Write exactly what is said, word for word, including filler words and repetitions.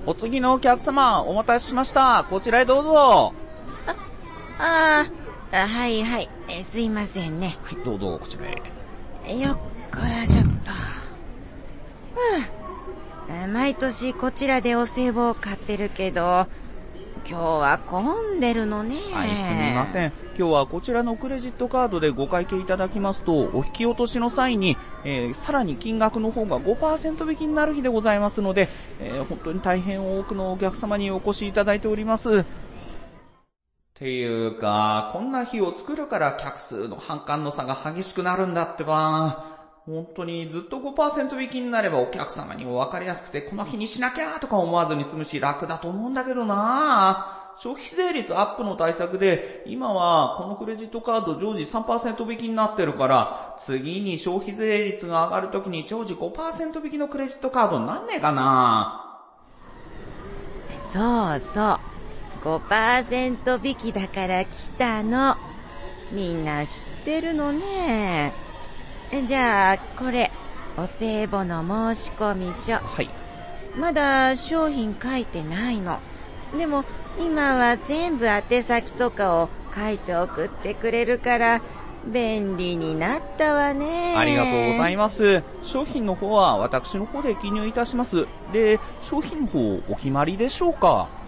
お次のお客様、お待たせしました。こちらへどうぞ。 あ、ああ、はいはい。え、すいませんね。 はい、どうぞ、こちらへ。 よっこらしょっと。うん。毎年こちらでお歳暮を買ってるけど、今日は混んでるのね。 はい、すみません。今日はこちらのクレジットカードでご会計いただきますと、お引き落としの際に、えー、さらに金額の方が ごパーセント 引きになる日でございますので、えー、本当に大変多くのお客様にお越しいただいております。っていうか、こんな日を作るから客数の反感の差が激しくなるんだってば。本当にずっと ごパーセント 引きになればお客様にも分かりやすくて、この日にしなきゃとか思わずに済むし楽だと思うんだけどな。消費税率アップの対策で、今はこのクレジットカード常時 さんパーセント 引きになってるから、次に消費税率が上がるときに常時 ごパーセント 引きのクレジットカードになんねえかな。 そうそう。ごパーセント 引きだから来たの。みんな知ってるのね。じゃあ、これ、お歳暮の申し込み書。 はい。 まだ商品書いてないの。でも、今は全部宛先とかを書いて送ってくれるから、便利になったわね。 ありがとうございます。商品の方は私の方で記入いたします。で、商品の方お決まりでしょうか？